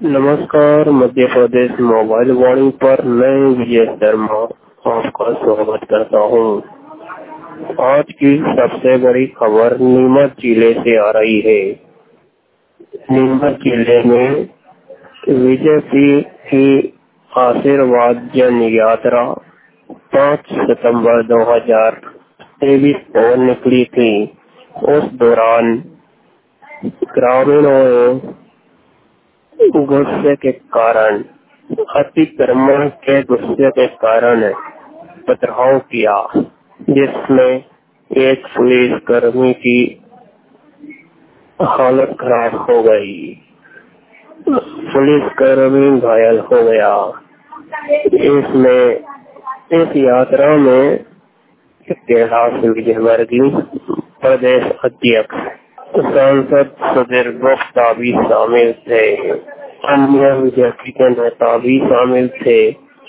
नमस्कार। मध्य प्रदेश मोबाइल वाणी पर मैं विजय शर्मा आपका स्वागत करता हूँ। आज की सबसे बड़ी खबर नीमच जिले से आ रही है। नीमच जिले में बीजेपी की आशीर्वाद जन यात्रा 5 सितंबर 2023 को निकली थी। उस दौरान ग्रामीणों गुस्से के कारण, अतिक्रमण के गुस्से के कारण पथराव किया, जिसमें एक पुलिस कर्मी की हालत खराब हो गई। पुलिस कर्मी घायल हो गया। इस यात्रा में कैलाश विजयवर्गीय प्रदेश अध्यक्ष, सांसद सुधीर गुप्ता भी शामिल थे। अन्य बीजेपी के नेता भी शामिल थे।